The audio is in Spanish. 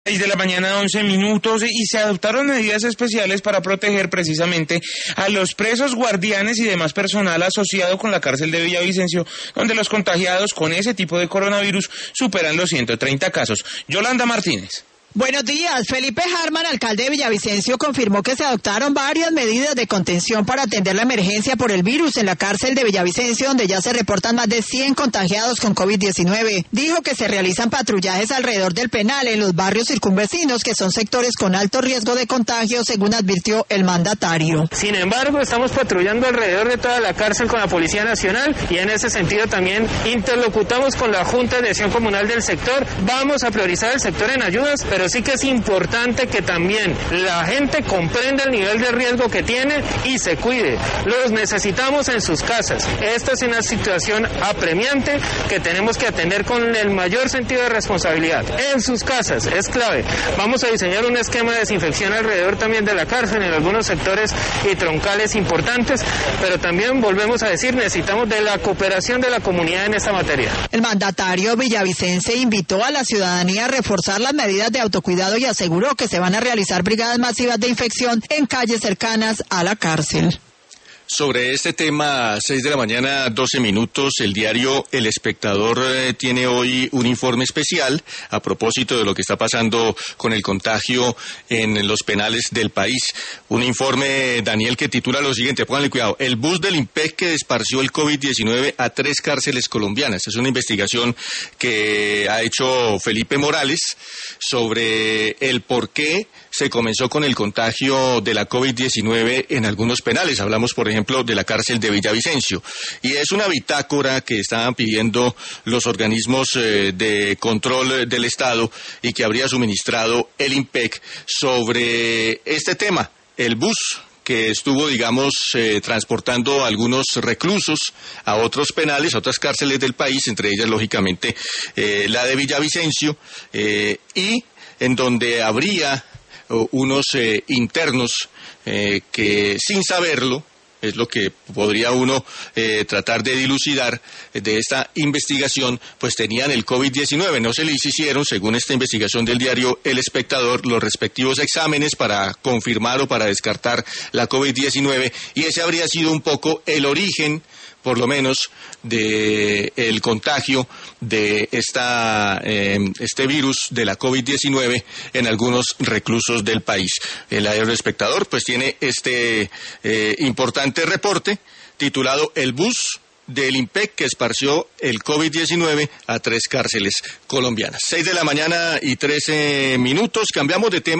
6 de la mañana, 11 minutos, y se adoptaron medidas especiales para proteger precisamente a los presos, guardianes y demás personal asociado con la cárcel de Villavicencio, donde los contagiados con ese tipo de coronavirus superan los 130 casos. Yolanda Martínez. Buenos días. Felipe Harman, alcalde de Villavicencio, confirmó que se adoptaron varias medidas de contención para atender la emergencia por el virus en la cárcel de Villavicencio, donde ya se reportan más de 100 contagiados con COVID-19. Dijo que se realizan patrullajes alrededor del penal en los barrios circunvecinos, que son sectores con alto riesgo de contagio, según advirtió el mandatario. Sin embargo, estamos patrullando alrededor de toda la cárcel con la Policía Nacional y en ese sentido también interlocutamos con la Junta de Acción Comunal del sector. Vamos a priorizar el sector en ayudas, pero sí que es importante que también la gente comprenda el nivel de riesgo que tiene y se cuide. Los necesitamos en sus casas. Esta es una situación apremiante que tenemos que atender con el mayor sentido de responsabilidad. En sus casas, es clave. Vamos a diseñar un esquema de desinfección alrededor también de la cárcel, en algunos sectores y troncales importantes, pero también volvemos a decir, necesitamos de la cooperación de la comunidad en esta materia. El mandatario villavicense invitó a la ciudadanía a reforzar las medidas de autocuidado y aseguró que se van a realizar brigadas masivas de infección en calles cercanas a la cárcel. Sobre este tema, 6 de la mañana, 12 minutos, el diario El Espectador tiene hoy un informe especial a propósito de lo que está pasando con el contagio en los penales del país. Un informe, Daniel, que titula lo siguiente, pónganle cuidado: el bus del IMPEC que esparció el COVID-19 a 3 cárceles colombianas. Es una investigación que ha hecho Felipe Morales sobre el por qué se comenzó con el contagio de la COVID-19 en algunos penales. Hablamos, por ejemplo, de la cárcel de Villavicencio. Y es una bitácora que estaban pidiendo los organismos de control del Estado y que habría suministrado el IMPEC sobre este tema. El bus que estuvo, digamos, transportando a algunos reclusos a otros penales, a otras cárceles del país, entre ellas, lógicamente, la de Villavicencio, y en donde habría unos internos que, sin saberlo, es lo que podría uno tratar de dilucidar de esta investigación, pues tenían el COVID-19. No se les hicieron, según esta investigación del diario El Espectador, los respectivos exámenes para confirmar o para descartar la COVID-19, y ese habría sido un poco el origen, por lo menos, de el contagio de este virus de la COVID-19 en algunos reclusos del país. El diario El Espectador pues tiene este importante reporte titulado El bus del IMPEC que esparció el COVID-19 a 3 cárceles colombianas. 6 de la mañana y 13 minutos, cambiamos de tema.